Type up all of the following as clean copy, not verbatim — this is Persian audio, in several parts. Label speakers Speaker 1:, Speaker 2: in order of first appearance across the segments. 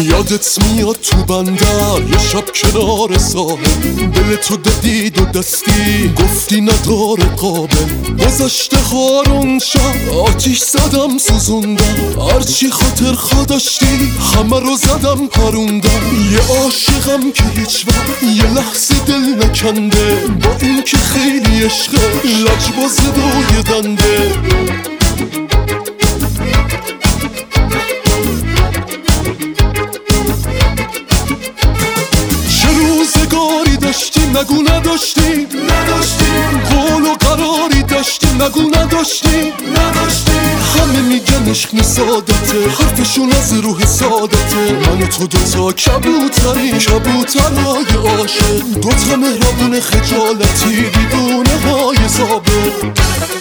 Speaker 1: یادت میاد تو بندر یه شب کنار ساحل، دل تو دادی دو دستی گفتی نداره قابل. گذشته هارون شب آتیش زدم سوزوندم، هرچی خاطر خوا داشتی همه رو زدم پروندم. یه عاشقم که هیچ وقت یه لحظه دل نکنده، با این که خیلی عشقه لجباز دوی دنده. روزگاری داشتیم نگو نداشتیم، قول و قراری داشتیم نگو نداشتیم. همه میگن عشق سادته، حرفشون از روح سادته. من و تو دوتا کبوتریم، کبوترهای عاشق، دوتا مهربون خجالتی دیوونه های ثابت.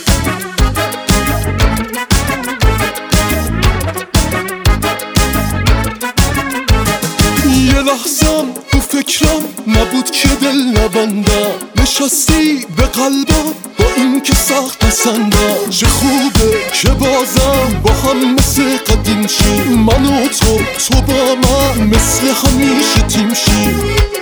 Speaker 1: یه لحظم تو فکرم نبود که دل نبندم، نشستی به قلبم با این که سخت پسندم. چه خوبه که بازم با هم مثل قدیم شی، من و تو با من مثل همیشه تیم شی.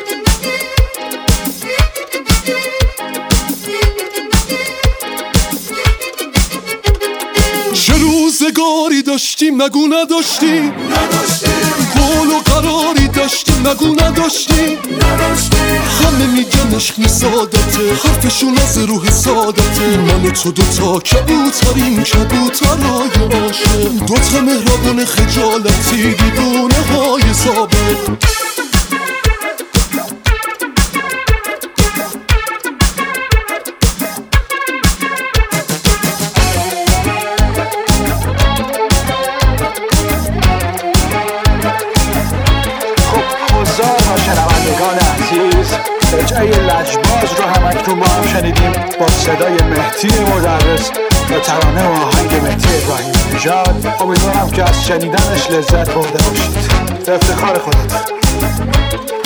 Speaker 1: چه روزگاری داشتیم نگو نداشتیم، قول و قراری داشتیم نگو نداشتیم. همه میگن عشق سادته، حرفشون از روح سادته. من و تو دوتا کبوتریم، کبوترهای عاشق، دوتا مهربون خجالتی دیوونه های ثابت.
Speaker 2: شنوندگان عزیز، رجعه لجباز رو همکنون با هم شنیدیم با صدای مهدی مدرس و ترانه و آهنگ مهدی ابراهیم نژاد. امیدوارم که از شنیدنش لذت برده باشید. به افتخار خودت.